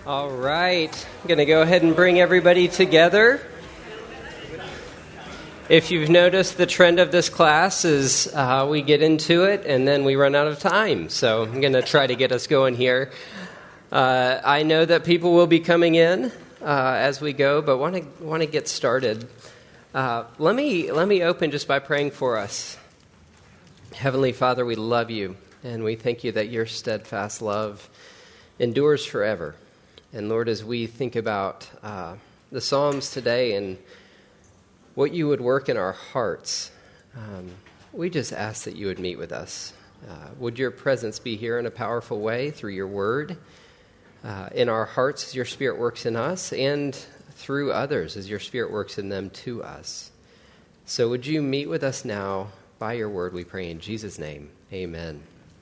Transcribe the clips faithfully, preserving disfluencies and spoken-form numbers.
All right, I'm going to go ahead and bring everybody together. If you've noticed, the trend of this class is uh, we get into it and then we run out of time. So I'm going to try to get us going here. Uh, I know that people will be coming in uh, as we go, but want to want to get started. Uh, let me let me open just by praying for us. Heavenly Father, we love you, and we thank you that your steadfast love endures forever. And Lord, as we think about uh, the Psalms today and what you would work in our hearts, um, we just ask that you would meet with us. Uh, would your presence be here in a powerful way through your word, uh, in our hearts as your Spirit works in us, and through others as your Spirit works in them to us. So would you meet with us now by your word, we pray in Jesus' name. Amen.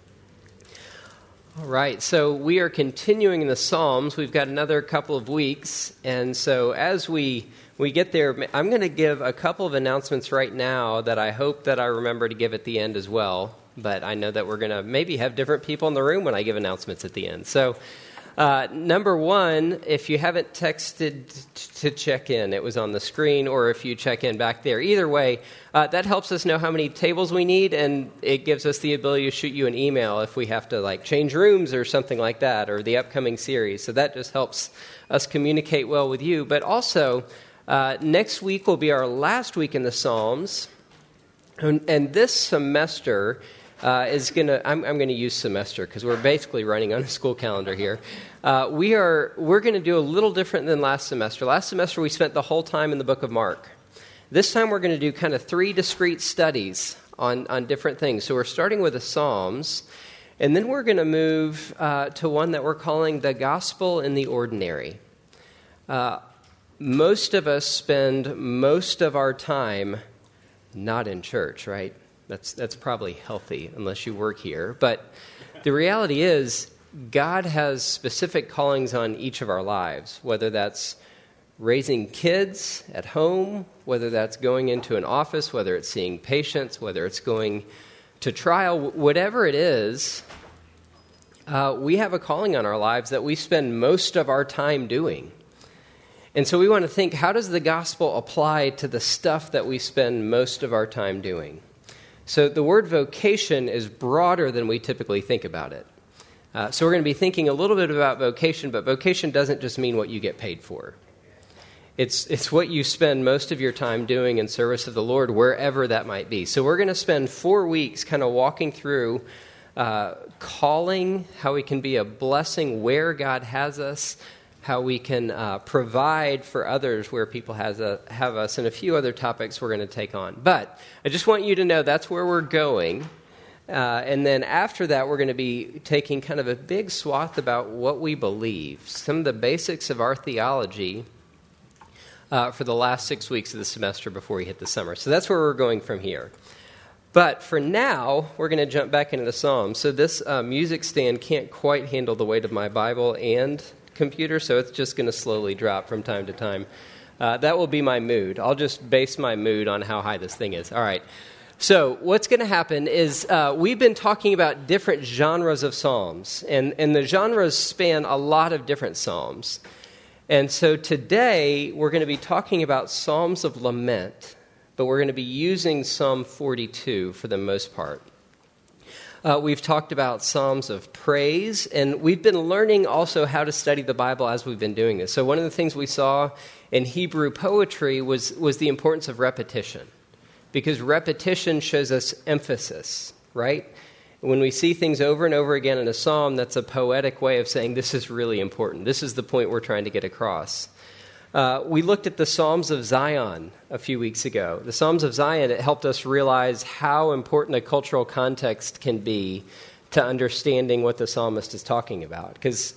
All right, so we are continuing in the Psalms. We've got another couple of weeks, and so as we we get there, I'm going to give a couple of announcements right now that I hope that I remember to give at the end as well, but I know that we're going to maybe have different people in the room when I give announcements at the end. So uh, number one, if you haven't texted t- to check in, it was on the screen, or if you check in back there. Either way, uh, that helps us know how many tables we need, and it gives us the ability to shoot you an email if we have to like change rooms or something like that, or the upcoming series. So that just helps us communicate well with you. But also, uh, next week will be our last week in the Psalms, and, and this semester Uh, is going to, I'm, I'm going to use semester because we're basically running on a school calendar here. Uh, we are, we're going to do a little different than last semester. Last semester we spent the whole time in the book of Mark. This time we're going to do kind of three discrete studies on, on different things. So we're starting with the Psalms, and then we're going to move uh, to one that we're calling the Gospel in the Ordinary. Uh, most of us spend most of our time not in church, right? That's that's probably healthy unless you work here. But the reality is God has specific callings on each of our lives, whether that's raising kids at home, whether that's going into an office, whether it's seeing patients, whether it's going to trial, whatever it is, uh, we have a calling on our lives that we spend most of our time doing. And so we want to think, how does the gospel apply to the stuff that we spend most of our time doing? So the word vocation is broader than we typically think about it. Uh, so we're going to be thinking a little bit about vocation, but vocation doesn't just mean what you get paid for. It's it's what you spend most of your time doing in service of the Lord, wherever that might be. So we're going to spend four weeks kind of walking through uh, calling, how we can be a blessing where God has us, how we can uh, provide for others where people has a, have us, and a few other topics we're going to take on. But I just want you to know that's where we're going. Uh, and then after that, we're going to be taking kind of a big swath about what we believe, some of the basics of our theology uh, for the last six weeks of the semester before we hit the summer. So that's where we're going from here. But for now, we're going to jump back into the Psalms. So this uh, music stand can't quite handle the weight of my Bible and computer, so it's just going to slowly drop from time to time. Uh, that will be my mood. I'll just base my mood on how high this thing is. All right. So what's going to happen is uh, we've been talking about different genres of psalms, and, and the genres span a lot of different psalms. And so today we're going to be talking about psalms of lament, but we're going to be using Psalm forty-two for the most part. Uh, we've talked about psalms of praise, and we've been learning also how to study the Bible as we've been doing this. So one of the things we saw in Hebrew poetry was, was the importance of repetition, because repetition shows us emphasis, right? When we see things over and over again in a psalm, that's a poetic way of saying this is really important. This is the point we're trying to get across. Uh, we looked at the Psalms of Zion a few weeks ago. The Psalms of Zion, it helped us realize how important a cultural context can be to understanding what the psalmist is talking about. Because,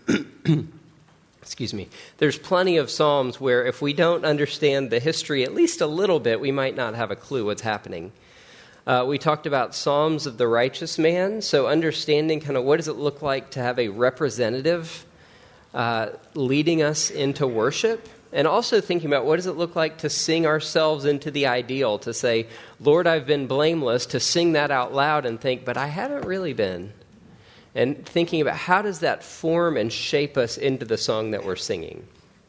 excuse me, there's plenty of Psalms where if we don't understand the history at least a little bit, we might not have a clue what's happening. Uh, we talked about Psalms of the righteous man, so understanding kind of what does it look like to have a representative Uh, leading us into worship, and also thinking about what does it look like to sing ourselves into the ideal, to say, Lord, I've been blameless, to sing that out loud and think, but I haven't really been. and thinking about how does that form and shape us into the song that we're singing.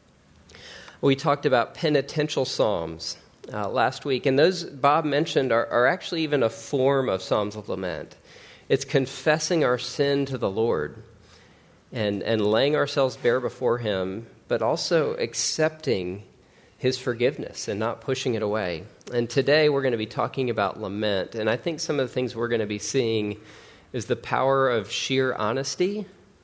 We talked about penitential psalms uh, last week, and those Bob mentioned are, are actually even a form of psalms of lament. It's confessing our sin to the Lord and, and laying ourselves bare before him, but also accepting his forgiveness and not pushing it away. And today we're going to be talking about lament. And I think some of the things we're going to be seeing is the power of sheer honesty.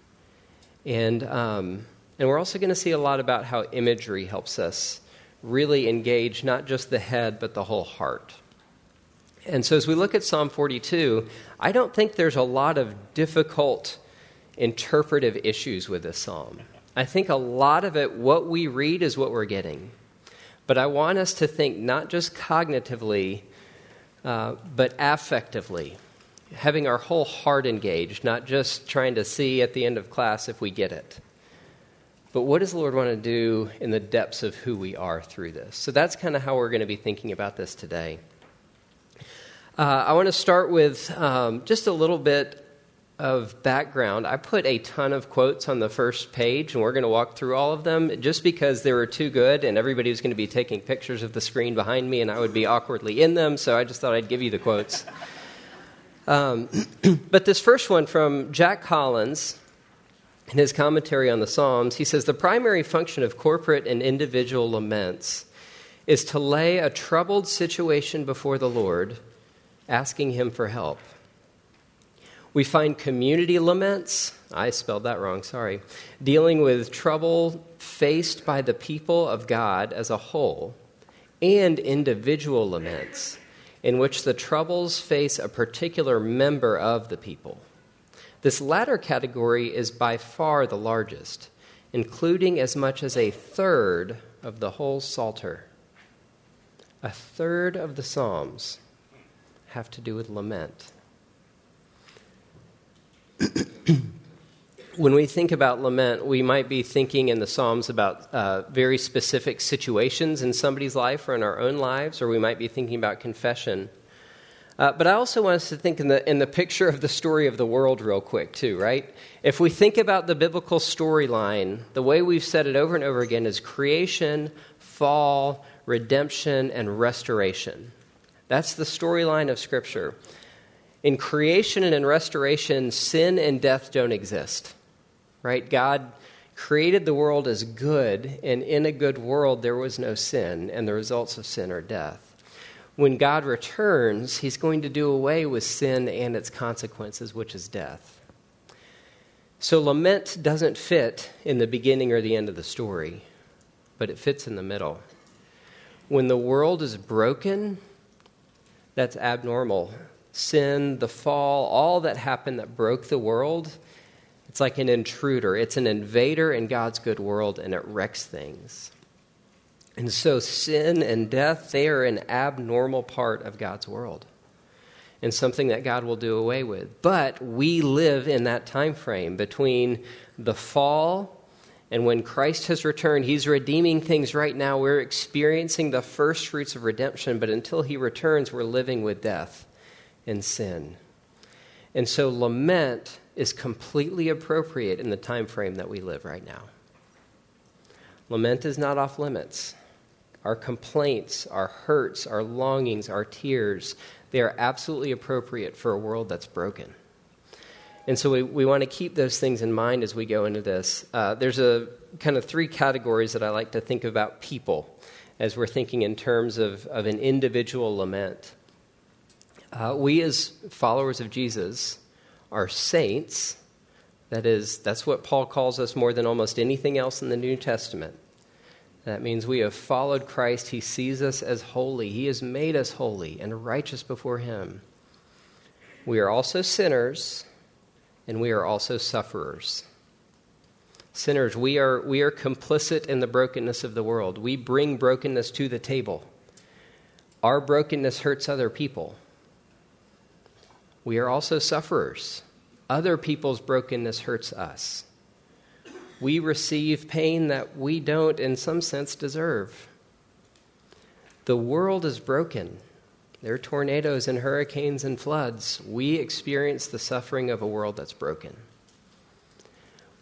And um, and we're also going to see a lot about how imagery helps us really engage not just the head, but the whole heart. And so as we look at Psalm forty-two, I don't think there's a lot of difficult interpretive issues with this psalm. I think a lot of it, what we read is what we're getting. But I want us to think not just cognitively, uh, but affectively, having our whole heart engaged, not just trying to see at the end of class if we get it. But what does the Lord want to do in the depths of who we are through this? So that's kind of how we're going to be thinking about this today. Uh, I want to start with um, just a little bit of background. I put a ton of quotes on the first page, and we're going to walk through all of them just because they were too good, and everybody was going to be taking pictures of the screen behind me, and I would be awkwardly in them, so I just thought I'd give you the quotes. Um, but this first one from Jack Collins, in his commentary on the Psalms, he says, the primary function of corporate and individual laments is to lay a troubled situation before the Lord, asking him for help. We find community laments, I spelled that wrong, sorry, dealing with trouble faced by the people of God as a whole, and individual laments in which the troubles face a particular member of the people. This latter category is by far the largest, including as much as a third of the whole Psalter. A third of the Psalms have to do with lament. When we think about lament, we might be thinking in the Psalms about uh, very specific situations in somebody's life or in our own lives, or we might be thinking about confession. Uh, but I also want us to think in the in the picture of the story of the world real quick too, right? If we think about the biblical storyline, the way we've said it over and over again is creation, fall, redemption, and restoration. That's the storyline of Scripture. In creation and in restoration, sin and death don't exist, right? God created the world as good, and in a good world there was no sin, and the results of sin are death. When God returns, he's going to do away with sin and its consequences, which is death. So lament doesn't fit in the beginning or the end of the story, but it fits in the middle. When the world is broken, that's abnormal. Sin, the fall, all that happened that broke the world, it's like an intruder. It's an invader in God's good world, and it wrecks things. And so sin and death, they are an abnormal part of God's world and something that God will do away with. But we live in that time frame between the fall and when Christ has returned. He's redeeming things right now. We're experiencing the first fruits of redemption, but until he returns, we're living with death and sin. And so lament is completely appropriate in the time frame that we live right now. Lament is not off limits. Our complaints, our hurts, our longings, our tears, they are absolutely appropriate for a world that's broken. And so we, we want to keep those things in mind as we go into this. Uh, there's a kind of three categories that I like to think about people as we're thinking in terms of, of an individual lament. Uh, we as followers of Jesus are saints. That is, that's what Paul calls us more than almost anything else in the New Testament. That means we have followed Christ. He sees us as holy. He has made us holy and righteous before him. We are also sinners, and we are also sufferers. Sinners, we are we are complicit in the brokenness of the world. We bring brokenness to the table. Our brokenness hurts other people. We are also sufferers. Other people's brokenness hurts us. We receive pain that we don't, in some sense, deserve. The world is broken. There are tornadoes and hurricanes and floods. We experience the suffering of a world that's broken.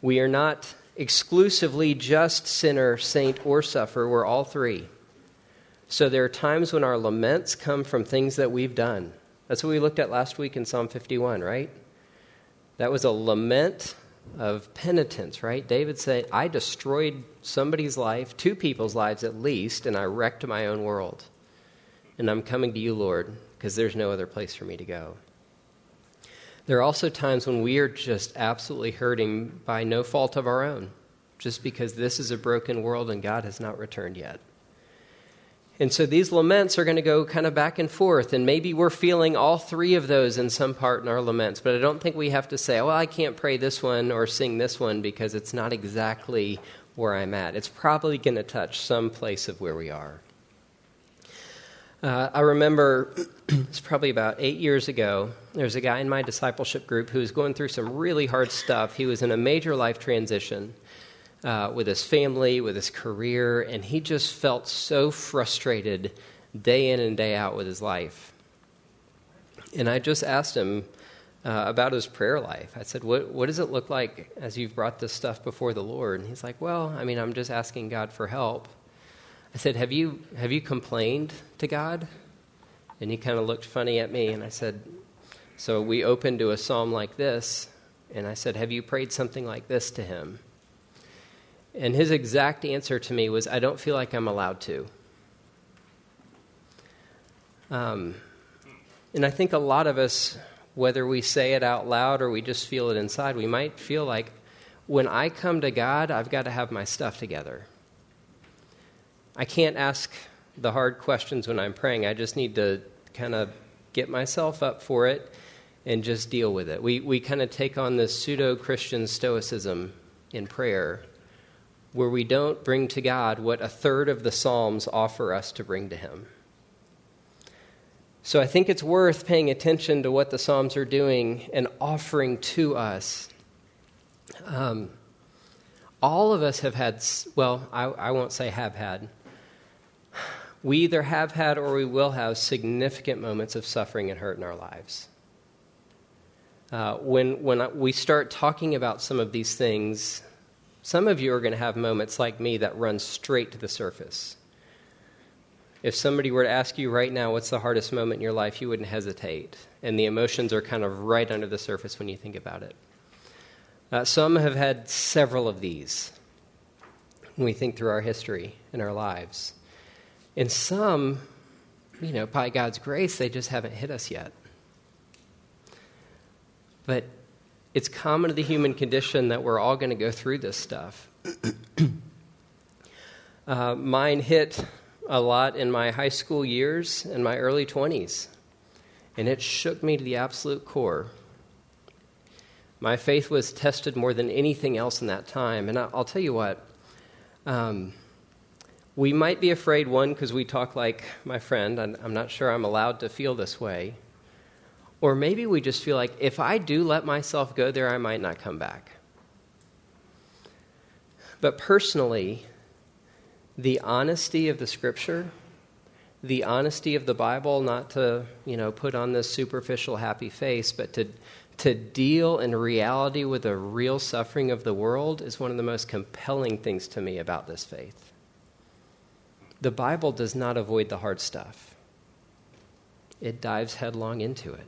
We are not exclusively just sinner, saint, or sufferer. We're all three. So there are times when our laments come from things that we've done. That's what we looked at last week in Psalm fifty-one, right? That was a lament of penitence, right? David said, I destroyed somebody's life, two people's lives at least, and I wrecked my own world. And I'm coming to you, Lord, because there's no other place for me to go. There are also times when we are just absolutely hurting by no fault of our own, just because this is a broken world and God has not returned yet. And so these laments are going to go kind of back and forth, and maybe we're feeling all three of those in some part in our laments, but I don't think we have to say, well, I can't pray this one or sing this one because it's not exactly where I'm at. It's probably going to touch some place of where we are. Uh, I remember it's probably about eight years ago, there was a guy in my discipleship group who was going through some really hard stuff. He was in a major life transition uh, with his family, with his career, and he just felt so frustrated day in and day out with his life. And I just asked him uh, about his prayer life. I said, what, what does it look like as you've brought this stuff before the Lord? And he's like, well, I mean, I'm just asking God for help. I said, have you have you complained to God? And he kind of looked funny at me, and I said, so we opened to a psalm like this, and I said, have you prayed something like this to him? And his exact answer to me was, I don't feel like I'm allowed to. Um, and I think a lot of us, whether we say it out loud or we just feel it inside, we might feel like, when I come to God, I've got to have my stuff together. I can't ask the hard questions when I'm praying. I just need to kind of get myself up for it and just deal with it. We we kind of take on this pseudo-Christian stoicism in prayer where we don't bring to God what a third of the Psalms offer us to bring to him. So I think it's worth paying attention to what the Psalms are doing and offering to us. Um, all of us have had, well, I, I won't say have had, we either have had or we will have significant moments of suffering and hurt in our lives. Uh, when when we start talking about some of these things, some of you are going to have moments like me that run straight to the surface. If somebody were to ask you right now, what's the hardest moment in your life, you wouldn't hesitate. And the emotions are kind of right under the surface when you think about it. Uh, some have had several of these when we think through our history and our lives. And some, you know, by God's grace, they just haven't hit us yet. But it's common to the human condition that we're all going to go through this stuff. uh, mine hit a lot in my high school years and my early twenties, and it shook me to the absolute core. My faith was tested more than anything else in that time, and I'll tell you what, um, we might be afraid, one, because we talk like my friend. I'm not sure I'm allowed to feel this way. Or maybe we just feel like if I do let myself go there, I might not come back. But personally, the honesty of the Scripture, the honesty of the Bible, not to, you know, put on this superficial happy face, but to to deal in reality with the real suffering of the world is one of the most compelling things to me about this faith. The Bible does not avoid the hard stuff. It dives headlong into it.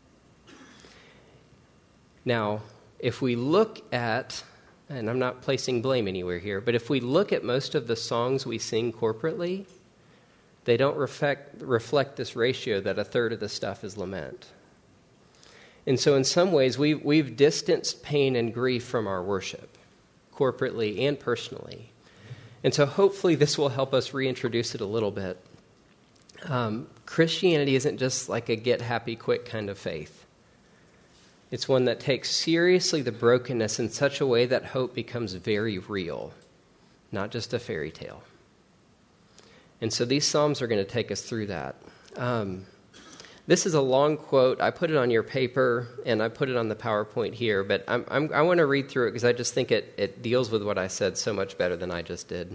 Now, if we look at, and I'm not placing blame anywhere here, but if we look at most of the songs we sing corporately, they don't reflect, reflect this ratio that a third of the stuff is lament. And so in some ways, we've, we've distanced pain and grief from our worship, corporately and personally. And so hopefully this will help us reintroduce it a little bit. Um, Christianity isn't just like a get happy quick kind of faith. It's one that takes seriously the brokenness in such a way that hope becomes very real, not just a fairy tale. And so these Psalms are going to take us through that. Um, this is a long quote. I put it on your paper, and I put it on the PowerPoint here, but I'm, I'm, I want to read through it because I just think it, it deals with what I said so much better than I just did.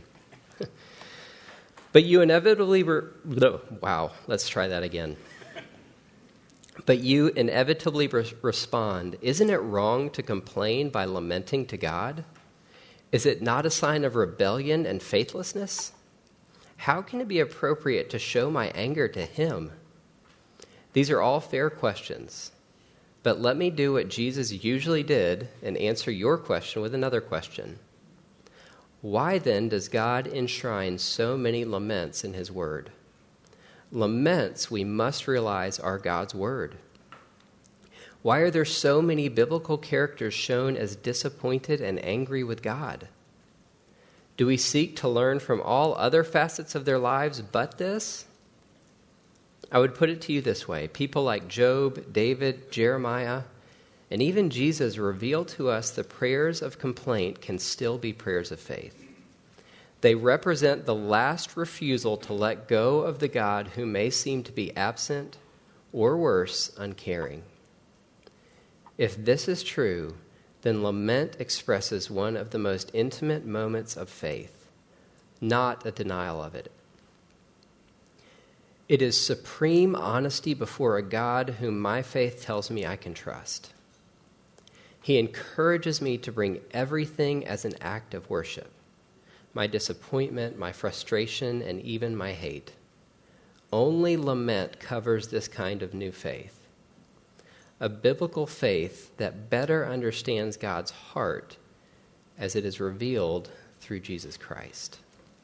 But you inevitably... Re- wow, let's try that again. But you inevitably re- respond, isn't it wrong to complain by lamenting to God? Is it not a sign of rebellion and faithlessness? How can it be appropriate to show my anger to him? These are all fair questions, but let me do what Jesus usually did and answer your question with another question. Why then does God enshrine so many laments in his word? Laments, we must realize, are God's word. Why are there so many biblical characters shown as disappointed and angry with God? Do we seek to learn from all other facets of their lives but this? I would put it to you this way. People like Job, David, Jeremiah, and even Jesus reveal to us the prayers of complaint can still be prayers of faith. They represent the last refusal to let go of the God who may seem to be absent or worse, uncaring. If this is true, then lament expresses one of the most intimate moments of faith, not a denial of it. It is supreme honesty before a God whom my faith tells me I can trust. He encourages me to bring everything as an act of worship, my disappointment, my frustration, and even my hate. Only lament covers this kind of new faith, a biblical faith that better understands God's heart as it is revealed through Jesus Christ.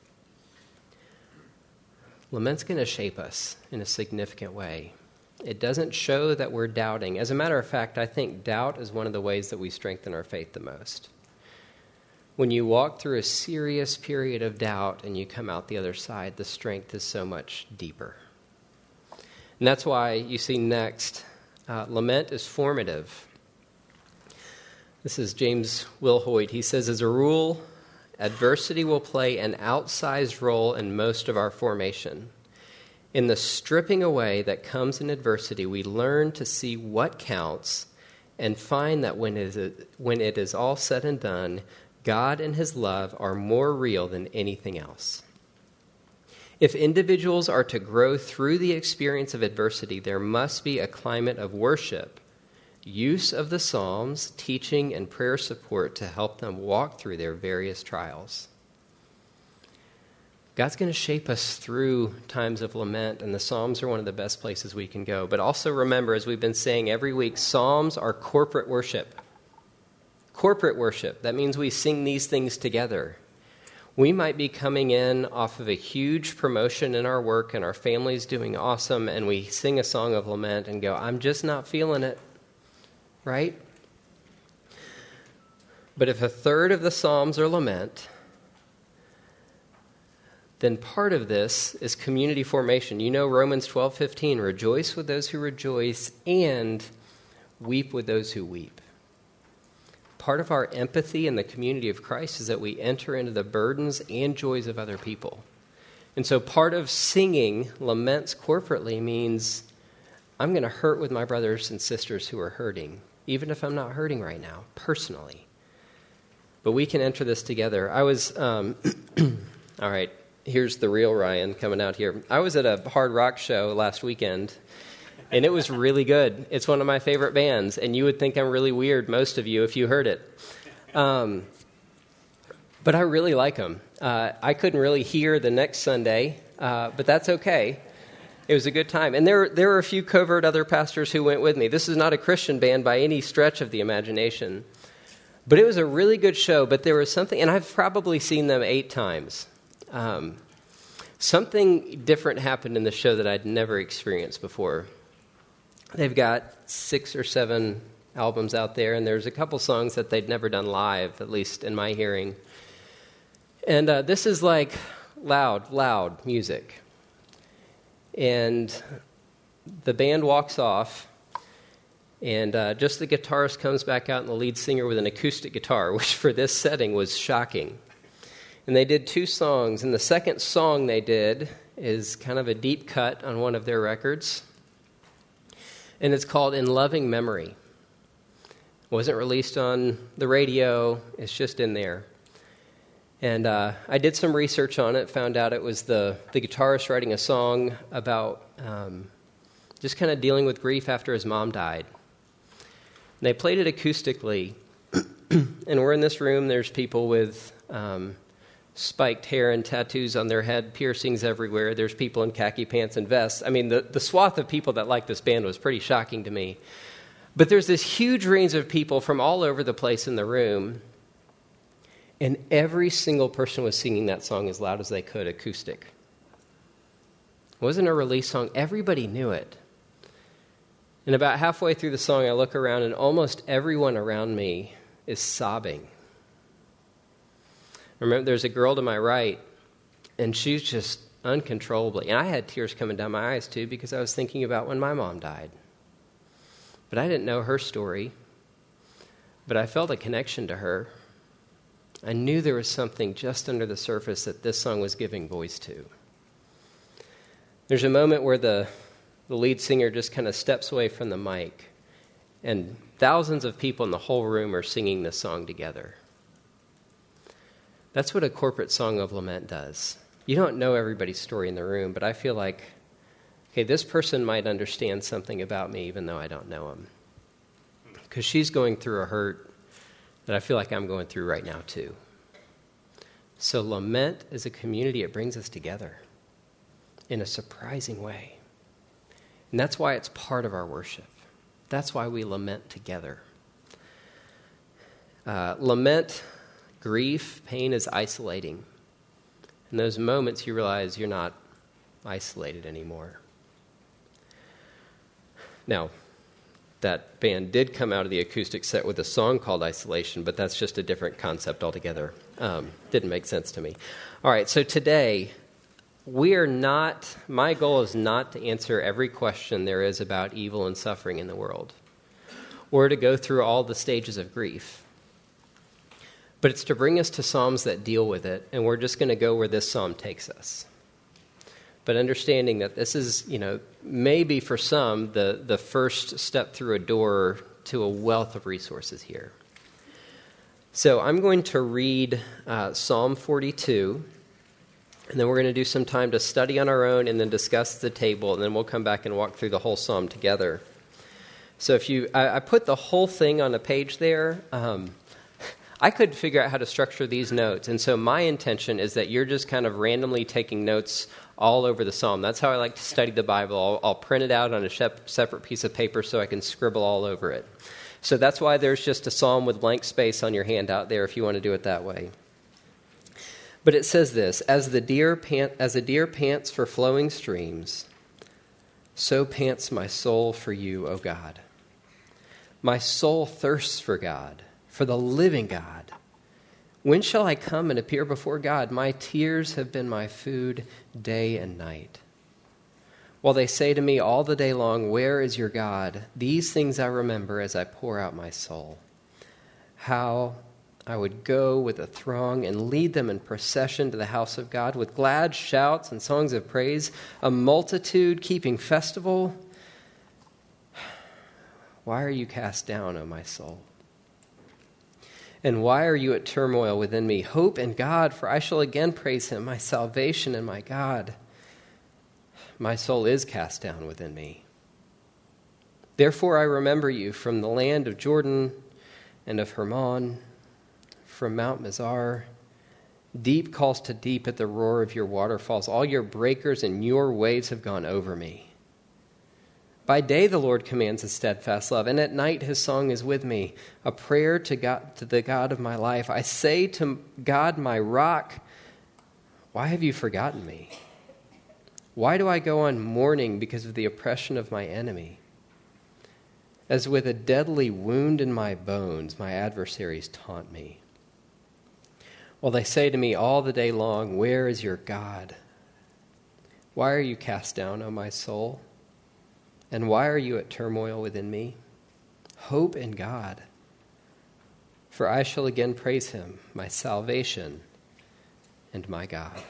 Lament's going to shape us in a significant way. It doesn't show that we're doubting. As a matter of fact, I think doubt is one of the ways that we strengthen our faith the most. When you walk through a serious period of doubt and you come out the other side, the strength is so much deeper. And that's why you see next, uh, lament is formative. This is James Wilhoit. He says, as a rule, adversity will play an outsized role in most of our formation. In the stripping away that comes in adversity, we learn to see what counts and find that when it is, when it is all said and done, God and his love are more real than anything else. If individuals are to grow through the experience of adversity, there must be a climate of worship, use of the Psalms, teaching, and prayer support to help them walk through their various trials. God's going to shape us through times of lament, and the Psalms are one of the best places we can go. But also remember, as we've been saying every week, Psalms are corporate worship. Corporate worship. That means we sing these things together. We might be coming in off of a huge promotion in our work, and our family's doing awesome, and we sing a song of lament and go, I'm just not feeling it. Right? But if a third of the Psalms are lament, then part of this is community formation. You know Romans twelve fifteen, rejoice with those who rejoice and weep with those who weep. Part of our empathy in the community of Christ is that we enter into the burdens and joys of other people. And so part of singing laments corporately means I'm going to hurt with my brothers and sisters who are hurting, even if I'm not hurting right now, personally. But we can enter this together. I was, um, all right, here's the real Ryan coming out here. I was at a hard rock show last weekend, and it was really good. It's one of my favorite bands, and you would think I'm really weird, most of you, if you heard it. Um, but I really like them. Uh, I couldn't really hear the next Sunday, uh, but that's okay. It was a good time. And there, there were a few covert other pastors who went with me. This is not a Christian band by any stretch of the imagination. But it was a really good show. But there was something, and I've probably seen them eight times. Um, something different happened in the show that I'd never experienced before. They've got six or seven albums out there, and there's a couple songs that they'd never done live, at least in my hearing. And uh, this is like loud, loud music. And the band walks off, and uh, just the guitarist comes back out and the lead singer with an acoustic guitar, which for this setting was shocking. And they did two songs, and the second song they did is kind of a deep cut on one of their records, and it's called In Loving Memory. It wasn't released on the radio, it's just in there. And uh, I did some research on it, found out it was the, the guitarist writing a song about um, just kind of dealing with grief after his mom died. And they played it acoustically, and we're in this room. There's people with um, spiked hair and tattoos on their head, piercings everywhere. There's people in khaki pants and vests. I mean, the, the swath of people that like this band was pretty shocking to me. But there's this huge range of people from all over the place in the room, and every single person was singing that song as loud as they could, acoustic. It wasn't a release song. Everybody knew it. And about halfway through the song, I look around, and almost everyone around me is sobbing. Remember, there's a girl to my right, and she's just uncontrollably. And I had tears coming down my eyes, too, because I was thinking about when my mom died. But I didn't know her story, but I felt a connection to her. I knew there was something just under the surface that this song was giving voice to. There's a moment where the, the lead singer just kind of steps away from the mic, and thousands of people in the whole room are singing this song together. That's what a corporate song of lament does. You don't know everybody's story in the room, but I feel like, okay, this person might understand something about me even though I don't know him. Because she's going through a hurt that I feel like I'm going through right now too. So lament as a community, it brings us together in a surprising way. And that's why it's part of our worship. That's why we lament together. Uh, lament, grief, pain is isolating. In those moments, you realize you're not isolated anymore. Now, that band did come out of the acoustic set with a song called Isolation, but that's just a different concept altogether. Um, didn't make sense to me. All right, so today, we are not, my goal is not to answer every question there is about evil and suffering in the world, or to go through all the stages of grief. But it's to bring us to Psalms that deal with it, and we're just going to go where this Psalm takes us. But understanding that this is, you know, maybe for some, the, the first step through a door to a wealth of resources here. So I'm going to read uh, Psalm forty-two, and then we're going to do some time to study on our own and then discuss the table, and then we'll come back and walk through the whole Psalm together. So if you, I, I put the whole thing on a page there. Um, I couldn't figure out how to structure these notes, and so my intention is that you're just kind of randomly taking notes all over the psalm. That's how I like to study the Bible. I'll, I'll print it out on a shep- separate piece of paper so I can scribble all over it. So that's why there's just a psalm with blank space on your handout there if you want to do it that way. But it says this, as the deer pant, as a deer pants for flowing streams, so pants my soul for you, O God. My soul thirsts for God, for the living God. When shall I come and appear before God? My tears have been my food day and night. While they say to me all the day long, where is your God? These things I remember as I pour out my soul. How I would go with a throng and lead them in procession to the house of God with glad shouts and songs of praise, a multitude keeping festival. Why are you cast down, O my soul? And why are you at turmoil within me? Hope in God, for I shall again praise him, my salvation and my God. My soul is cast down within me. Therefore I remember you from the land of Jordan and of Hermon, from Mount Mizar. Deep calls to deep at the roar of your waterfalls. All your breakers and your waves have gone over me. By day the Lord commands his steadfast love, and at night his song is with me, a prayer to God, to the God of my life. I say to God, my rock, why have you forgotten me? Why do I go on mourning because of the oppression of my enemy? As with a deadly wound in my bones, my adversaries taunt me. While they say to me all the day long, where is your God? Why are you cast down, O my soul? And why are you at turmoil within me? Hope in God, for I shall again praise him, my salvation and my God.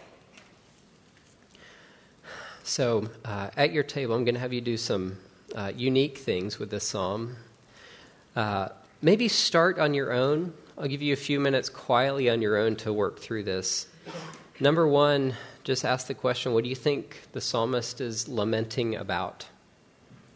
So uh, at your table, I'm going to have you do some uh, unique things with this psalm. Uh, maybe start on your own. I'll give you a few minutes quietly on your own to work through this. Number one, just ask the question, what do you think the psalmist is lamenting about?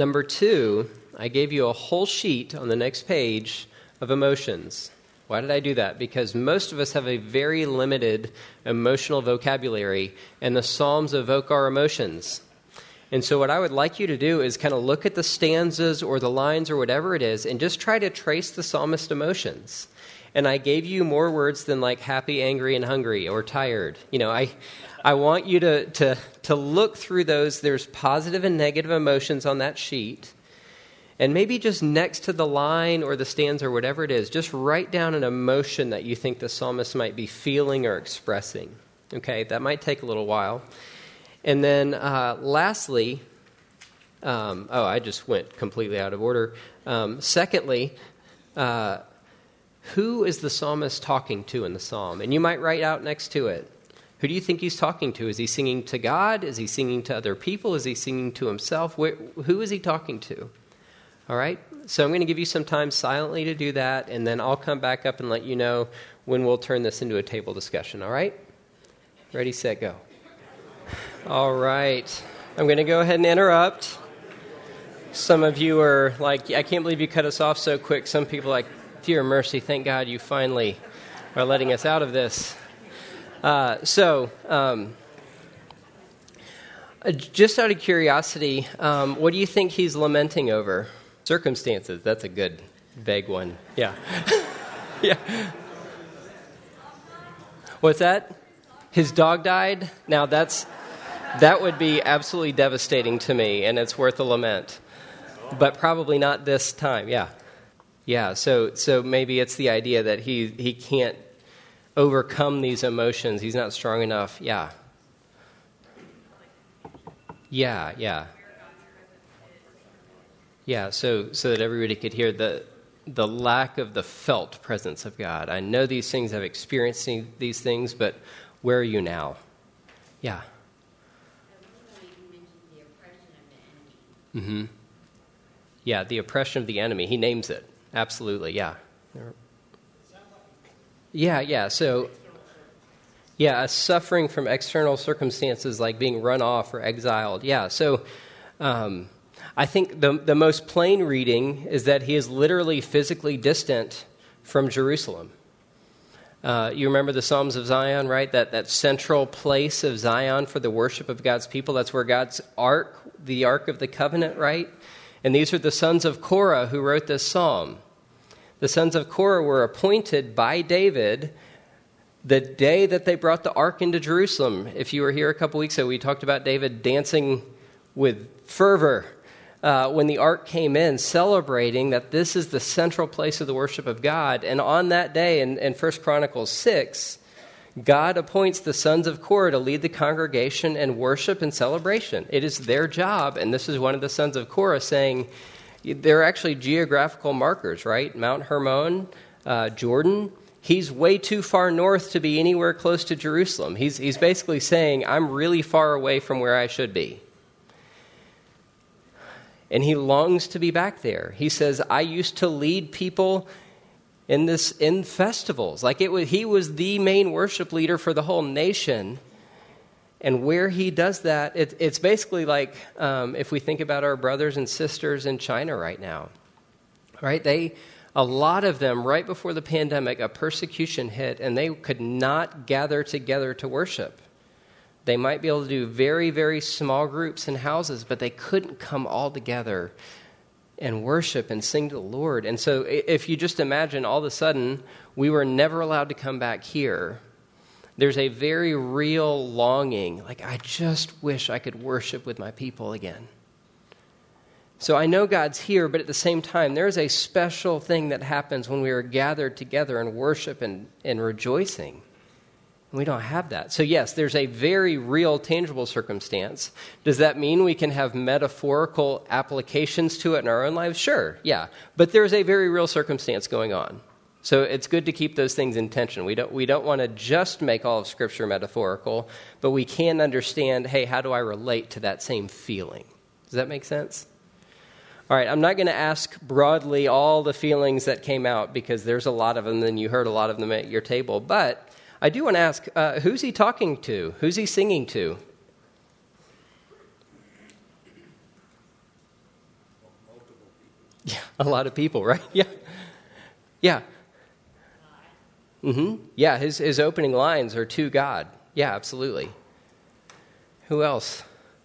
Number two, I gave you a whole sheet on the next page of emotions. Why did I do that? Because most of us have a very limited emotional vocabulary, and the Psalms evoke our emotions. And so what I would like you to do is kind of look at the stanzas or the lines or whatever it is and just try to trace the psalmist's emotions. And I gave you more words than like happy, angry, and hungry or tired. You know, I I want you to to to look through those. There's positive and negative emotions on that sheet. And maybe just next to the line or the stanza or whatever it is, just write down an emotion that you think the psalmist might be feeling or expressing. Okay, that might take a little while. And then uh, lastly, um, oh, I just went completely out of order. Um, secondly, uh, who is the psalmist talking to in the psalm? And you might write out next to it. Who do you think he's talking to? Is he singing to God? Is he singing to other people? Is he singing to himself? Where, who is he talking to? All right? So I'm going to give you some time silently to do that, and then I'll come back up and let you know when we'll turn this into a table discussion. All right? Ready, set, go. All right. I'm going to go ahead and interrupt. Some of you are like, I can't believe you cut us off so quick. Some people are like, dear mercy, thank God you finally are letting us out of this. Uh, so, um, just out of curiosity, um, what do you think he's lamenting over? Circumstances. That's a good, vague one. Yeah. Yeah. What's that? His dog died? Now that's... That would be absolutely devastating to me, and it's worth a lament. But probably not this time, yeah. Yeah, so so maybe it's the idea that he, he can't overcome these emotions. He's not strong enough, yeah. Yeah, yeah. Yeah, so so that everybody could hear the the lack of the felt presence of God. I know these things, I've experienced these things, but where are you now? Yeah. Mm-hmm. Yeah, the oppression of the enemy. He names it. Absolutely, yeah. Yeah, yeah. So, yeah, a suffering from external circumstances like being run off or exiled. Yeah, so um, I think the the most plain reading is that he is literally physically distant from Jerusalem. Uh, you remember the Psalms of Zion, right? That that central place of Zion for the worship of God's people. That's where God's ark, the Ark of the Covenant, right? And these are the sons of Korah who wrote this psalm. The sons of Korah were appointed by David the day that they brought the ark into Jerusalem. If you were here a couple weeks ago, we talked about David dancing with fervor uh, when the ark came in, celebrating that this is the central place of the worship of God. And on that day, in, in First Chronicles six, God appoints the sons of Korah to lead the congregation in worship and celebration. It is their job, and this is one of the sons of Korah saying, they're actually geographical markers, right? Mount Hermon, uh, Jordan. He's way too far north to be anywhere close to Jerusalem. He's, he's basically saying, I'm really far away from where I should be. And he longs to be back there. He says, I used to lead people in this in festivals. Like it was, he was the main worship leader for the whole nation. And where he does that, it, it's basically like um, if we think about our brothers and sisters in China right now, right? They, a lot of them, right before the pandemic, a persecution hit, and they could not gather together to worship. They might be able to do very, very small groups in houses, but they couldn't come all together and worship and sing to the Lord. And so if you just imagine all of a sudden we were never allowed to come back here, there's a very real longing, like I just wish I could worship with my people again. So I know God's here, but at the same time, there's a special thing that happens when we are gathered together in worship and, and rejoicing. And we don't have that. So yes, there's a very real, tangible circumstance. Does that mean we can have metaphorical applications to it in our own lives? Sure, yeah. But there's a very real circumstance going on. So it's good to keep those things in tension. We don't we don't want to just make all of Scripture metaphorical, but we can understand, hey, how do I relate to that same feeling? Does that make sense? All right, I'm not going to ask broadly all the feelings that came out because there's a lot of them, and you heard a lot of them at your table. But I do want to ask, uh, who's he talking to? Who's he singing to? Yeah, a lot of people, right? Yeah. Yeah. Mm-hmm. Yeah, his, his opening lines are to God. Yeah, absolutely. Who else?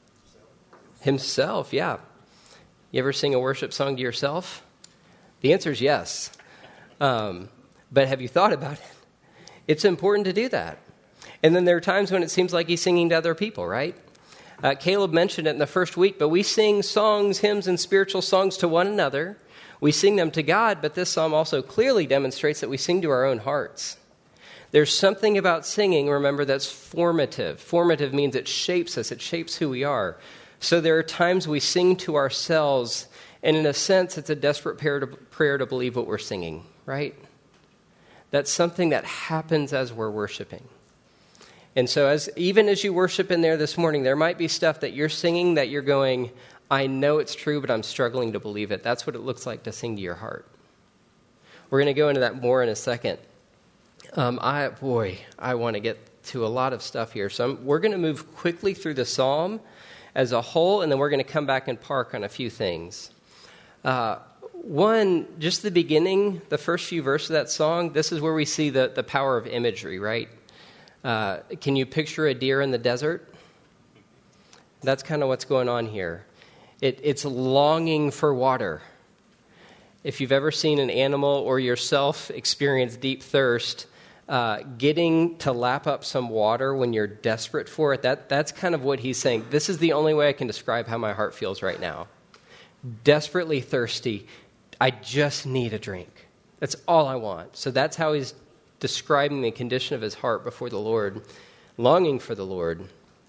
Himself, yeah. You ever sing a worship song to yourself? The answer is yes. Um, but have you thought about it? It's important to do that. And then there are times when it seems like he's singing to other people, right? Uh, Caleb mentioned it in the first week, but we sing songs, hymns, and spiritual songs to one another. We sing them to God, but this psalm also clearly demonstrates that we sing to our own hearts. There's something about singing, remember, that's formative. Formative means it shapes us. It shapes who we are. So there are times we sing to ourselves, and in a sense, it's a desperate prayer to, prayer to believe what we're singing, right? That's something that happens as we're worshiping. And so as even as you worship in there this morning, there might be stuff that you're singing that you're going, I know it's true, but I'm struggling to believe it. That's what it looks like to sing to your heart. We're going to go into that more in a second. Um, I boy, I want to get to a lot of stuff here. So I'm, we're going to move quickly through the psalm as a whole, and then we're going to come back and park on a few things. Uh, one, just the beginning, the first few verses of that song, this is where we see the, the power of imagery, right? Uh, can you picture a deer in the desert? That's kind of what's going on here. It, it's longing for water. If you've ever seen an animal or yourself experience deep thirst, uh, getting to lap up some water when you're desperate for it, that, that's kind of what he's saying. This is the only way I can describe how my heart feels right now. Desperately thirsty. I just need a drink. That's all I want. So that's how he's describing the condition of his heart before the Lord, longing for the Lord.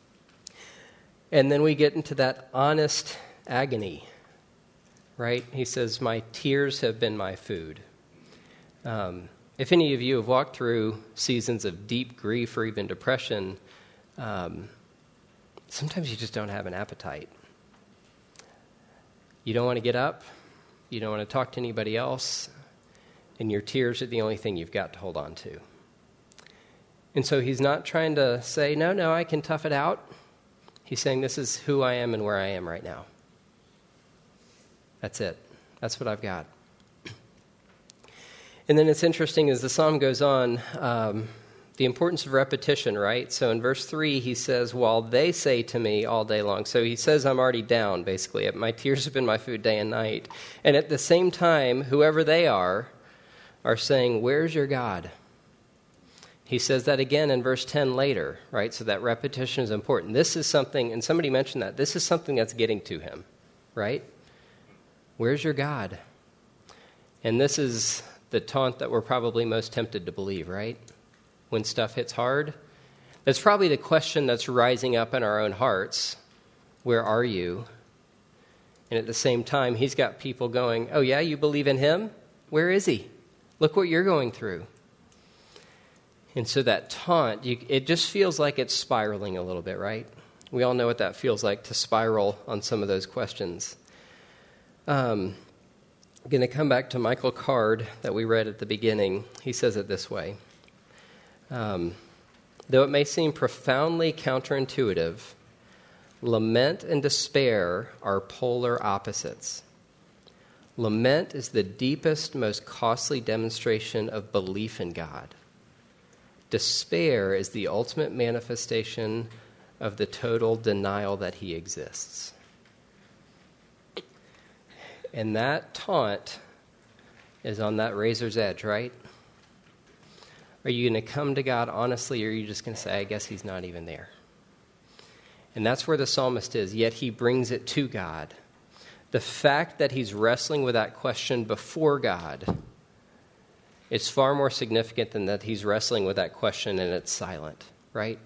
And then we get into that honest agony, right? He says, my tears have been my food. Um, if any of you have walked through seasons of deep grief or even depression, um, sometimes you just don't have an appetite. You don't want to get up. You don't want to talk to anybody else. And your tears are the only thing you've got to hold on to. And so he's not trying to say, no, no, I can tough it out. He's saying, this is who I am and where I am right now. That's it. That's what I've got. And then it's interesting as the psalm goes on, um, the importance of repetition, right? So in verse three, he says, while they say to me all day long. So he says, I'm already down, basically. My tears have been my food day and night. And at the same time, whoever they are, are saying, where's your God? He says that again in verse ten later, right? So that repetition is important. This is something, and somebody mentioned that, this is something that's getting to him, right? Where's your God? And this is the taunt that we're probably most tempted to believe, right? When stuff hits hard. That's probably the question that's rising up in our own hearts. Where are you? And at the same time, he's got people going, oh yeah, you believe in him? Where is he? Look what you're going through. And so that taunt, you, it just feels like it's spiraling a little bit, right? We all know what that feels like to spiral on some of those questions. Um, I'm going to come back to Michael Card that we read at the beginning. He says it this way. Um, Though it may seem profoundly counterintuitive, lament and despair are polar opposites. Lament is the deepest, most costly demonstration of belief in God. Despair is the ultimate manifestation of the total denial that he exists. And that taunt is on that razor's edge, right? Are you going to come to God honestly, or are you just going to say, I guess he's not even there? And that's where the psalmist is, yet he brings it to God. The fact that he's wrestling with that question before God, it's far more significant than that he's wrestling with that question and it's silent, right?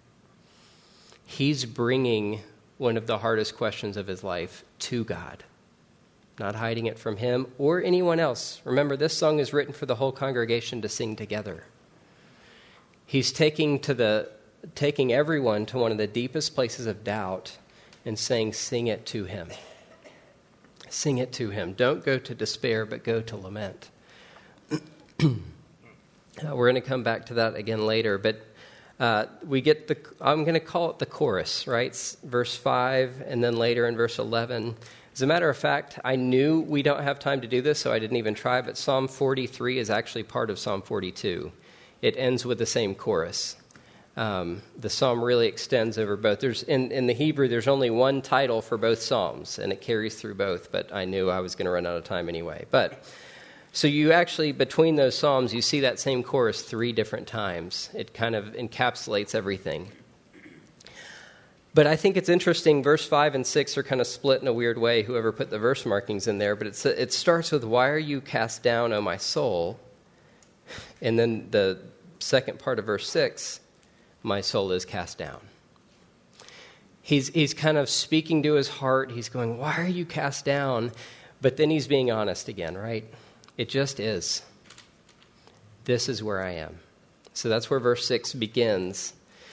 He's bringing one of the hardest questions of his life to God, not hiding it from him or anyone else. Remember, this song is written for the whole congregation to sing together. He's taking to the taking everyone to one of the deepest places of doubt and saying, sing it to him. Sing it to him. Don't go to despair, but go to lament. uh, we're going to come back to that again later, but uh, we get the, I'm going to call it the chorus, right? Verse five, and then later in verse eleven. As a matter of fact, I knew we don't have time to do this, so I didn't even try, but Psalm forty-three is actually part of Psalm forty-two. It ends with the same chorus. Um, the psalm really extends over both. There's in, in the Hebrew, there's only one title for both psalms, and it carries through both, but I knew I was going to run out of time anyway. But so you actually, between those psalms, you see that same chorus three different times. It kind of encapsulates everything. But I think it's interesting, verse five and six are kind of split in a weird way, whoever put the verse markings in there, but it's, it starts with, "Why are you cast down, O my soul?" And then the second part of verse six, "My soul is cast down." He's, he's kind of speaking to his heart. He's going, "Why are you cast down?" But then he's being honest again, right? It just is. This is where I am. So that's where verse six begins.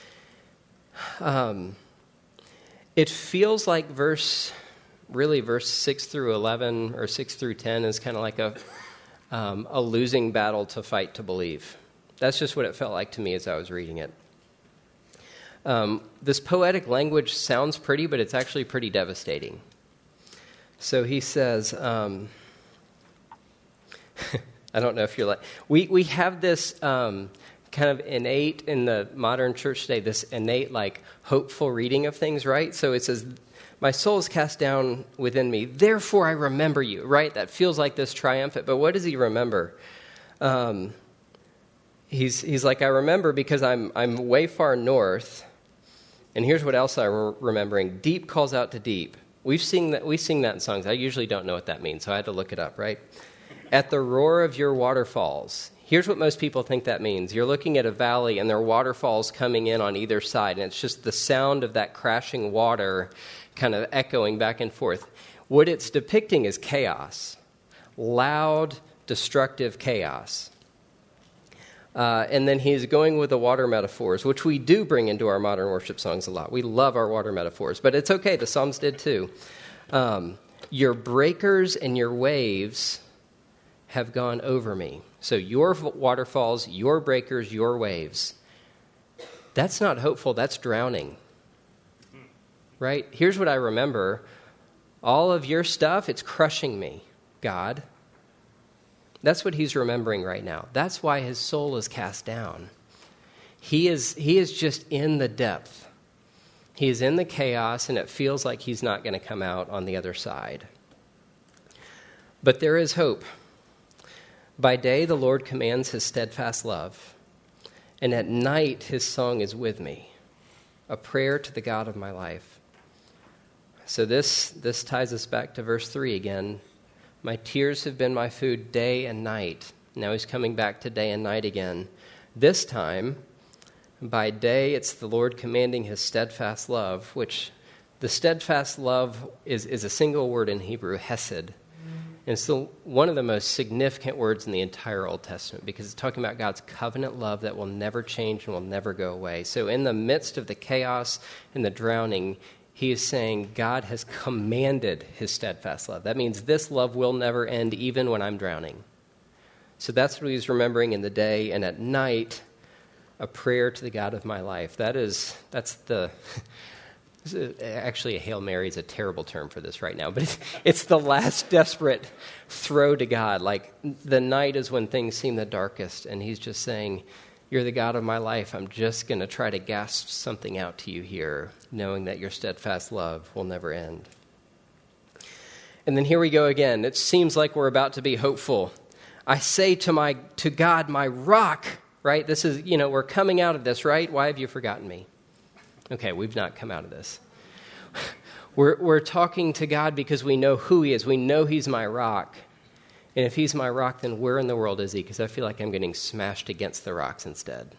Um, it feels like verse, really verse six through eleven or six through ten is kind of like a, um, a losing battle to fight to believe. That's just what it felt like to me as I was reading it. Um, this poetic language sounds pretty, but it's actually pretty devastating. So he says, um, I don't know if you're like, we, we have this um, kind of innate in the modern church today, this innate, like, hopeful reading of things, right? So it says, "My soul is cast down within me, therefore I remember you," right? That feels like this triumphant, but what does he remember? Um, he's he's like, "I remember because I'm I'm way far north." And here's what else I'm remembering. "Deep calls out to deep." We've seen that, we sing that in songs. I usually don't know what that means, so I had to look it up, right? "At the roar of your waterfalls." Here's what most people think that means. You're looking at a valley, and there are waterfalls coming in on either side, and it's just the sound of that crashing water kind of echoing back and forth. What it's depicting is chaos, loud, destructive chaos. Uh, and then he's going with the water metaphors, which we do bring into our modern worship songs a lot. We love our water metaphors, but it's okay. The Psalms did too. Um, "Your breakers and your waves have gone over me." So your waterfalls, your breakers, your waves. That's not hopeful. That's drowning. Right? Here's what I remember. All of your stuff, it's crushing me, God. That's what he's remembering right now. That's why his soul is cast down. He is, he is just in the depth. He is in the chaos, and it feels like he's not going to come out on the other side. But there is hope. "By day the Lord commands his steadfast love, and at night his song is with me, a prayer to the God of my life." So this, this ties us back to verse three again. "My tears have been my food day and night." Now he's coming back to day and night again. This time, by day, it's the Lord commanding his steadfast love, which the steadfast love is, is a single word in Hebrew, hesed. And it's the, one of the most significant words in the entire Old Testament because it's talking about God's covenant love that will never change and will never go away. So in the midst of the chaos and the drowning, he is saying God has commanded his steadfast love. That means this love will never end even when I'm drowning. So that's what he's remembering in the day, and at night, a prayer to the God of my life. That is, that's the... Actually, a Hail Mary is a terrible term for this right now, but it's, it's the last desperate throw to God. Like, the night is when things seem the darkest, and he's just saying, "You're the God of my life. I'm just going to try to gasp something out to you here, knowing that your steadfast love will never end." And then here we go again. It seems like we're about to be hopeful. "I say to my to God, my rock," right? This is, you know, we're coming out of this, right? "Why have you forgotten me?" Okay, we've not come out of this. We're, we're talking to God because we know who he is. We know he's my rock. And if he's my rock, then where in the world is he? Because I feel like I'm getting smashed against the rocks instead.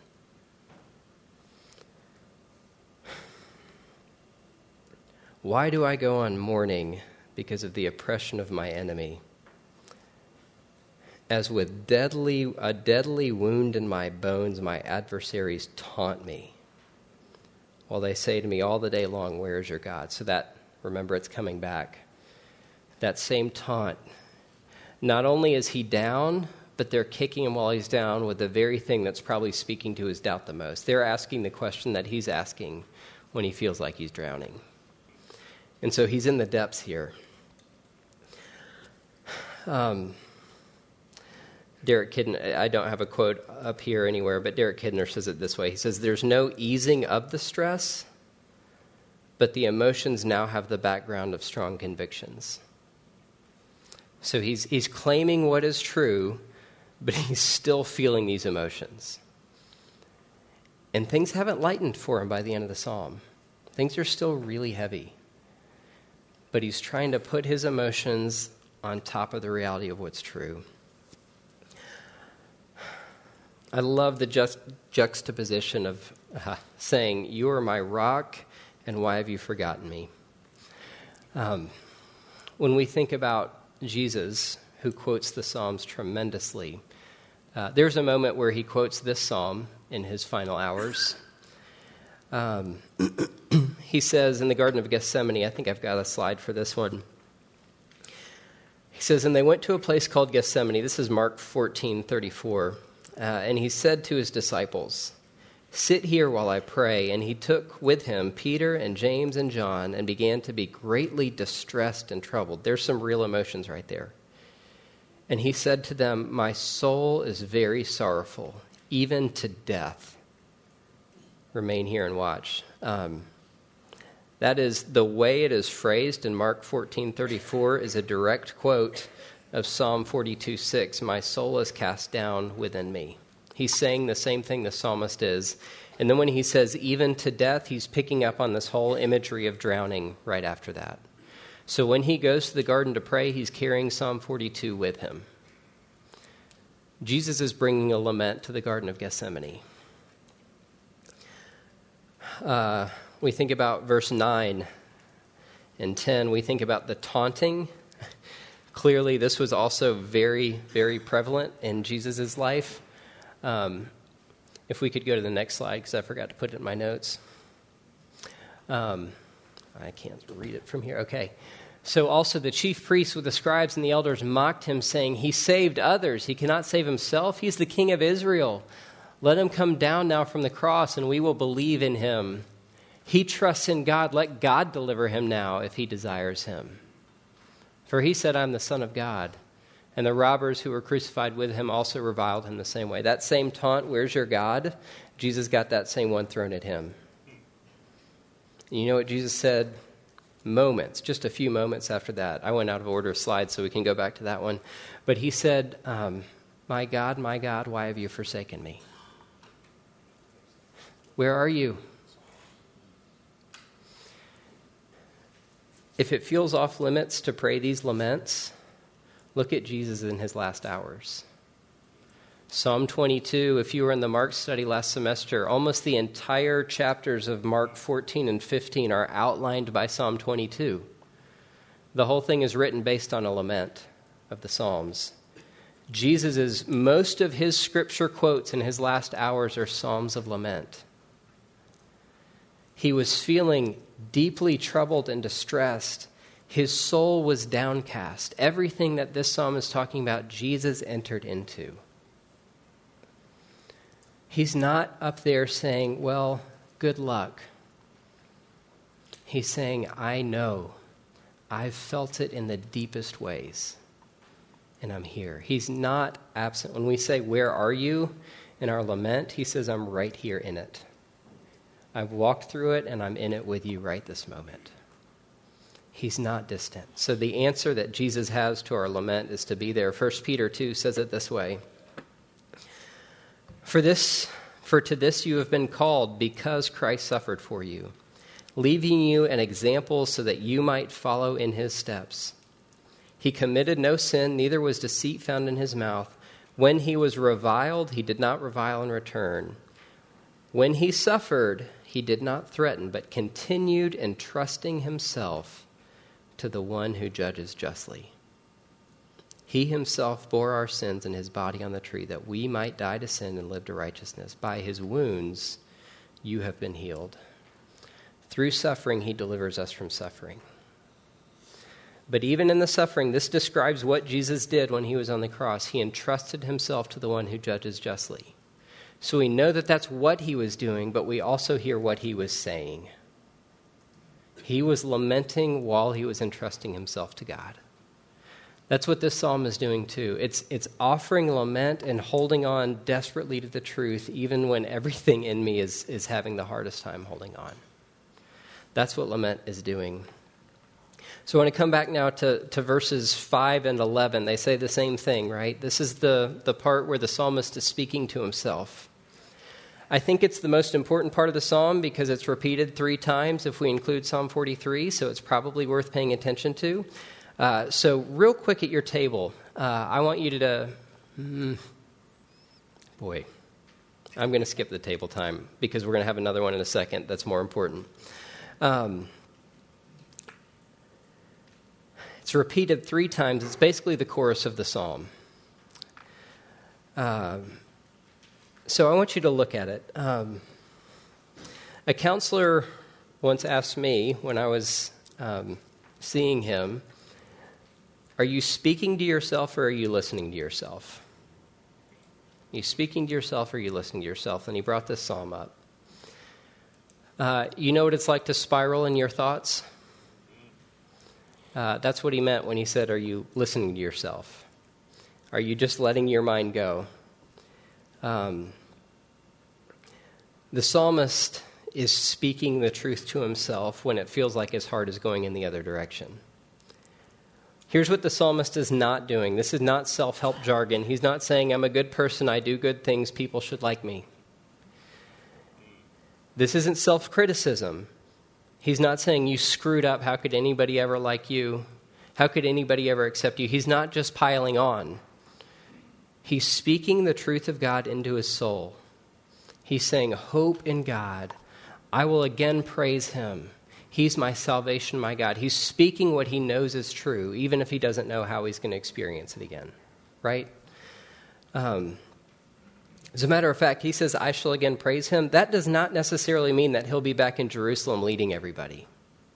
"Why do I go on mourning because of the oppression of my enemy? As with deadly a deadly wound in my bones, my adversaries taunt me. While they say to me all the day long, 'Where is your God?'" So that, remember, it's coming back. That same taunt. Not only is he down, but they're kicking him while he's down with the very thing that's probably speaking to his doubt the most. They're asking the question that he's asking when he feels like he's drowning. And so he's in the depths here. Um, Derek Kidner, I don't have a quote up here anywhere, but Derek Kidner says it this way. He says, "There's no easing of the stress, but the emotions now have the background of strong convictions." So he's he's claiming what is true, but he's still feeling these emotions. And things haven't lightened for him by the end of the psalm. Things are still really heavy. But he's trying to put his emotions on top of the reality of what's true. I love the just juxtaposition of uh, saying, "You are my rock, and why have you forgotten me?" Um, when we think about Jesus, who quotes the Psalms tremendously, uh, there's a moment where he quotes this psalm in his final hours. Um, he says in the Garden of Gethsemane, I think I've got a slide for this one. He says, "And they went to a place called Gethsemane." This is Mark fourteen thirty-four. Uh, and he said to his disciples, "Sit here while I pray." And he took with him Peter and James and John and began to be greatly distressed and troubled. There's some real emotions right there. And he said to them, "My soul is very sorrowful, even to death. Remain here and watch." Um, that is the way it is phrased in Mark fourteen thirty-four is a direct quote of Psalm forty-two six, "My soul is cast down within me." He's saying the same thing the psalmist is. And then when he says even to death, he's picking up on this whole imagery of drowning right after that. So when he goes to the garden to pray, he's carrying Psalm forty-two with him. Jesus is bringing a lament to the Garden of Gethsemane. Uh, we think about verse nine and ten. We think about the taunting. Clearly, this was also very, very prevalent in Jesus' life. Um, if we could go to the next slide, because I forgot to put it in my notes. Um, I can't read it from here. Okay. So also the chief priests with the scribes and the elders mocked him, saying, "He saved others. He cannot save himself. He's the King of Israel. Let him come down now from the cross, and we will believe in him. He trusts in God. Let God deliver him now if he desires him. For he said, 'I'm the Son of God.'" And the robbers who were crucified with him also reviled him the same way. That same taunt, "Where's your God?" Jesus got that same one thrown at him. And you know what Jesus said moments, just a few moments after that? I went out of order of slides, so we can go back to that one. But he said, um, "My God, my God, why have you forsaken me? Where are you?" If it feels off limits to pray these laments, look at Jesus in his last hours. Psalm twenty-two, if you were in the Mark study last semester, almost the entire chapters of Mark fourteen and fifteen are outlined by Psalm twenty-two. The whole thing is written based on a lament of the Psalms. Jesus' most of his scripture quotes in his last hours are psalms of lament. He was feeling deeply troubled and distressed. His soul was downcast. Everything that this psalm is talking about, Jesus entered into. He's not up there saying, "Well, good luck." He's saying, "I know. I've felt it in the deepest ways, and I'm here." He's not absent. When we say, "Where are you?" in our lament, he says, "I'm right here in it. I've walked through it, and I'm in it with you right this moment." He's not distant. So the answer that Jesus has to our lament is to be there. First Peter two says it this way. For this, for to this you have been called, because Christ suffered for you, leaving you an example so that you might follow in his steps. He committed no sin, neither was deceit found in his mouth. When he was reviled, he did not revile in return. When he suffered, he did not threaten, but continued entrusting himself to the one who judges justly. He himself bore our sins in his body on the tree, that we might die to sin and live to righteousness. By his wounds you have been healed. Through suffering he delivers us from suffering. But even in the suffering, this describes what Jesus did when he was on the cross. He entrusted himself to the one who judges justly. So we know that that's what he was doing, but we also hear what he was saying. He was lamenting while he was entrusting himself to God. That's what this psalm is doing too. It's it's offering lament and holding on desperately to the truth, even when everything in me is, is having the hardest time holding on. That's what lament is doing. So I want to come back now to, to verses five and eleven. They say the same thing, right? This is the, the part where the psalmist is speaking to himself. I think it's the most important part of the psalm because it's repeated three times if we include Psalm forty-three, so it's probably worth paying attention to. Uh, so real quick at your table, uh, I want you to, to mm, boy, I'm going to skip the table time because we're going to have another one in a second that's more important. Um, it's repeated three times. It's basically the chorus of the psalm. Uh, so I want you to look at it. Um, a counselor once asked me when I was um, seeing him, are you speaking to yourself or are you listening to yourself? Are you speaking to yourself or are you listening to yourself? And he brought this psalm up. Uh, you know what it's like to spiral in your thoughts? Uh, that's what he meant when he said, are you listening to yourself? Are you just letting your mind go? Um, the psalmist is speaking the truth to himself when it feels like his heart is going in the other direction. Here's what the psalmist is not doing. This is not self-help jargon. He's not saying, I'm a good person, I do good things, people should like me. This isn't self-criticism. He's not saying, you screwed up, how could anybody ever like you? How could anybody ever accept you? He's not just piling on. He's speaking the truth of God into his soul. He's saying, hope in God. I will again praise him. He's my salvation, my God. He's speaking what he knows is true, even if he doesn't know how he's going to experience it again, right? Um, as a matter of fact, he says, I shall again praise him. That does not necessarily mean that he'll be back in Jerusalem leading everybody.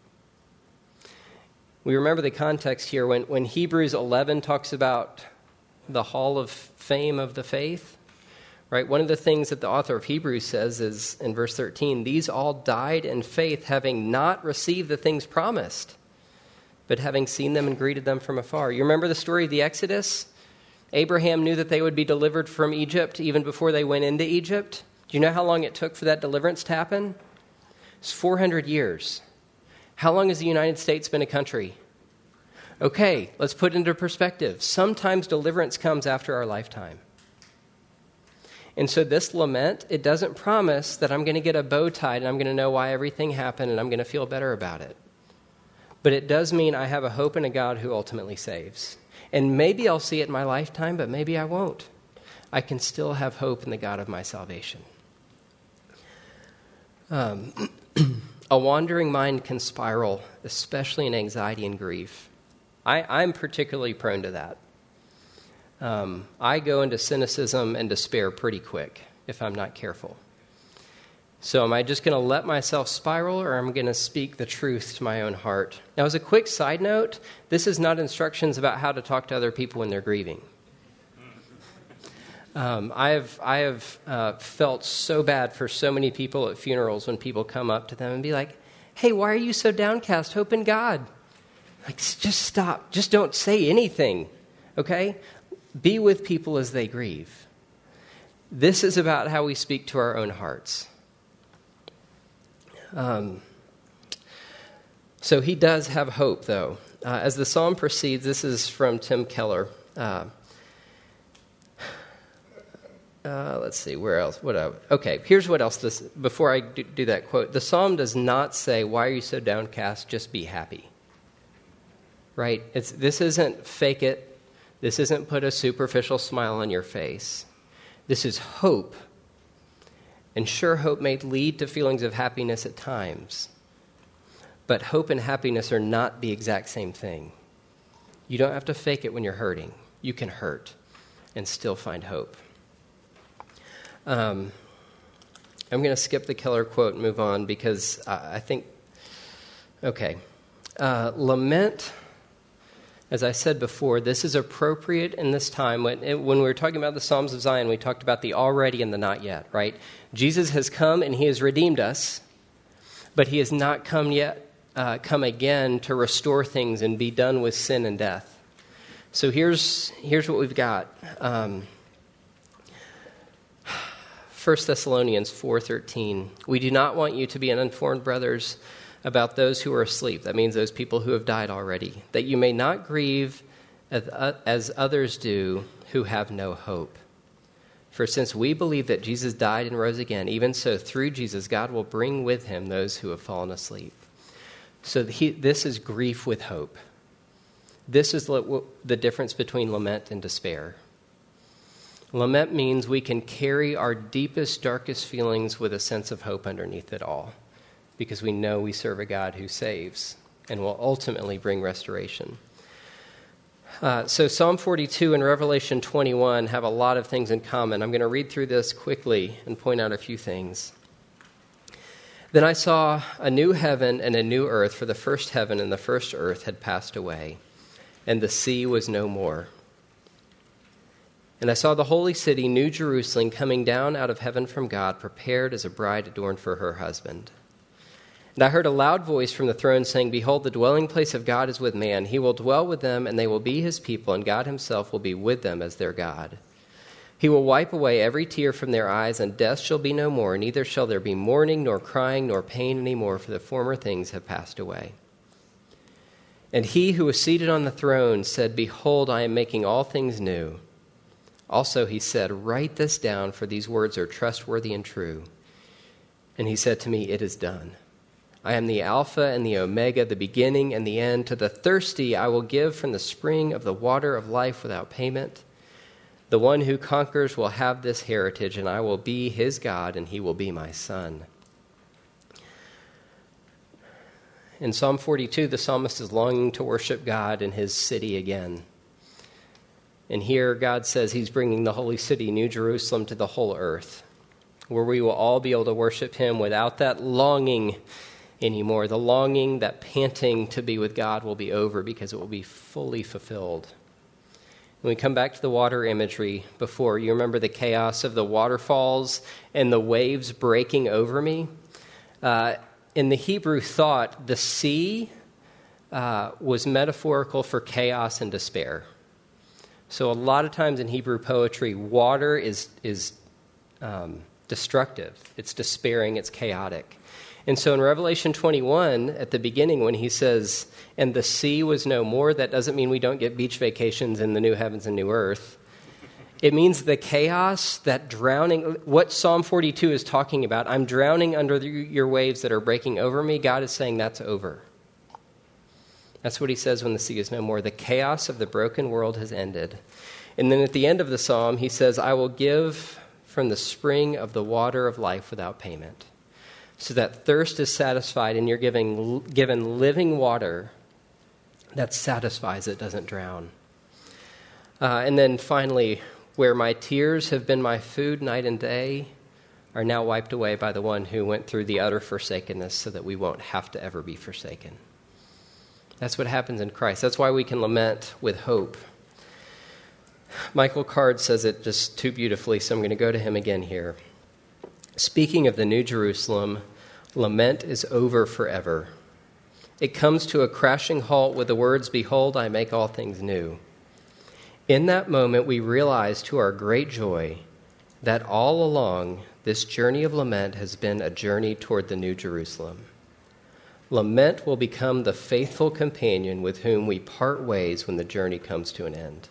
We remember the context here when, when Hebrews eleven talks about the hall of fame of the faith, right? One of the things that the author of Hebrews says is in verse thirteen, these all died in faith, having not received the things promised, but having seen them and greeted them from afar. You remember the story of the Exodus? Abraham knew that they would be delivered from Egypt even before they went into Egypt. Do you know how long it took for that deliverance to happen? It's four hundred years. How long has the United States been a country? Okay, let's put it into perspective. Sometimes deliverance comes after our lifetime. And so this lament, it doesn't promise that I'm going to get a bow tied and I'm going to know why everything happened and I'm going to feel better about it. But it does mean I have a hope in a God who ultimately saves. And maybe I'll see it in my lifetime, but maybe I won't. I can still have hope in the God of my salvation. Um, a wandering mind can spiral, especially in anxiety and grief. I, I'm particularly prone to that. Um, I go into cynicism and despair pretty quick if I'm not careful. So am I just going to let myself spiral, or am I going to speak the truth to my own heart? Now, as a quick side note, this is not instructions about how to talk to other people when they're grieving. Um, I have I have uh, felt so bad for so many people at funerals when people come up to them and be like, hey, why are you so downcast? Hope in God. Like, just stop. Just don't say anything, okay? Be with people as they grieve. This is about how we speak to our own hearts. Um, so he does have hope, though. Uh, as the psalm proceeds, this is from Tim Keller. Uh, uh, let's see, where else? What? I, okay, here's what else. This before I do, do that quote, the psalm does not say, "Why are you so downcast? Just be happy." Right? It's this isn't fake it. This isn't put a superficial smile on your face. This is hope. And sure, hope may lead to feelings of happiness at times. But hope and happiness are not the exact same thing. You don't have to fake it when you're hurting. You can hurt and still find hope. Um, I'm going to skip the Keller quote and move on because I, I think, okay. Uh, lament, as I said before, this is appropriate in this time. When, when we were talking about the Psalms of Zion, we talked about the already and the not yet, right? Jesus has come and he has redeemed us, but he has not come yet, uh, come again to restore things and be done with sin and death. So here's here's what we've got. Um, First Thessalonians four thirteen. We do not want you to be uninformed, brothers, about those who are asleep. That means those people who have died already. That you may not grieve as, uh, as others do who have no hope. For since we believe that Jesus died and rose again, even so through Jesus God will bring with him those who have fallen asleep. So he, this is grief with hope. This is the difference between lament and despair. Lament means we can carry our deepest, darkest feelings with a sense of hope underneath it all, because we know we serve a God who saves and will ultimately bring restoration. Uh, so Psalm forty-two and Revelation twenty-one have a lot of things in common. I'm going to read through this quickly and point out a few things. Then I saw a new heaven and a new earth, for the first heaven and the first earth had passed away, and the sea was no more. And I saw the holy city, New Jerusalem, coming down out of heaven from God, prepared as a bride adorned for her husband. And I heard a loud voice from the throne saying, Behold, the dwelling place of God is with man. He will dwell with them, and they will be his people, and God himself will be with them as their God. He will wipe away every tear from their eyes, and death shall be no more, neither shall there be mourning, nor crying, nor pain any more, for the former things have passed away. And he who was seated on the throne said, Behold, I am making all things new. Also he said, Write this down, for these words are trustworthy and true. And he said to me, It is done. I am the Alpha and the Omega, the beginning and the end. To the thirsty I will give from the spring of the water of life without payment. The one who conquers will have this heritage, and I will be his God, and he will be my son. In Psalm forty-two, the psalmist is longing to worship God in his city again. And here God says he's bringing the holy city, New Jerusalem, to the whole earth, where we will all be able to worship him without that longing anymore. The longing, that panting to be with God will be over because it will be fully fulfilled. When we come back to the water imagery before, you remember the chaos of the waterfalls and the waves breaking over me? Uh, in the Hebrew thought, the sea uh, was metaphorical for chaos and despair. So a lot of times in Hebrew poetry, water is is um, destructive. It's despairing. It's chaotic. And so in Revelation twenty-one, at the beginning, when he says, and the sea was no more, that doesn't mean we don't get beach vacations in the new heavens and new earth. It means the chaos, that drowning, what Psalm forty-two is talking about, I'm drowning under the, your waves that are breaking over me. God is saying that's over. That's what he says when the sea is no more. The chaos of the broken world has ended. And then at the end of the psalm, he says, I will give from the spring of the water of life without payment. So that thirst is satisfied, and you're giving, given living water that satisfies, it doesn't drown. Uh, and then finally, where my tears have been my food night and day are now wiped away by the one who went through the utter forsakenness so that we won't have to ever be forsaken. That's what happens in Christ. That's why we can lament with hope. Michael Card says it just too beautifully, so I'm going to go to him again here. Speaking of the New Jerusalem, lament is over forever. It comes to a crashing halt with the words, Behold, I make all things new. In that moment, we realize to our great joy that all along, this journey of lament has been a journey toward the New Jerusalem. Lament will become the faithful companion with whom we part ways when the journey comes to an end.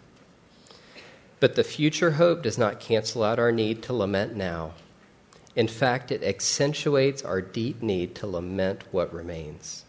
But the future hope does not cancel out our need to lament now. In fact, it accentuates our deep need to lament what remains.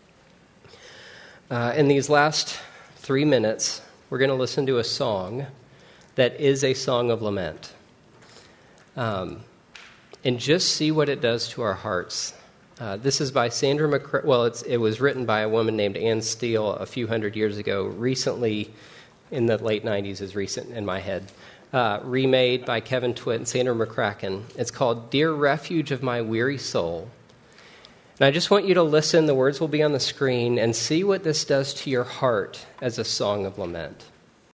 Uh, in these last three minutes, we're going to listen to a song that is a song of lament. Um, and just see what it does to our hearts. Uh, this is by Sandra McCra- well, it's, it was written by a woman named Anne Steele a few hundred years ago. Recently, in the late nineties, is recent in my head. Uh, remade by Kevin Twitt and Sandra McCracken. It's called Dear Refuge of My Weary Soul. And I just want you to listen. The words will be on the screen, and see what this does to your heart as a song of lament.